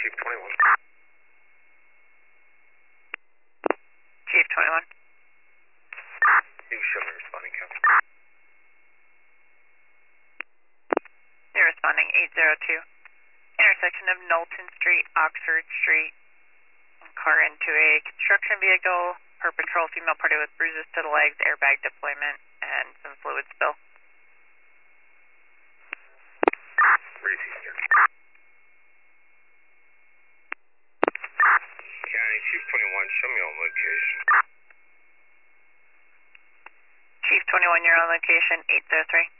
Chief 21. Chief 21. You show me responding count. You're responding 802. Intersection of Knowlton Street, Oxford Street. Car into a construction vehicle. Per patrol, female party with bruises to the legs, airbag deployment, and some fluid spill. Breezy here. County Chief 21, show me on location. Chief 21, you're on location 803.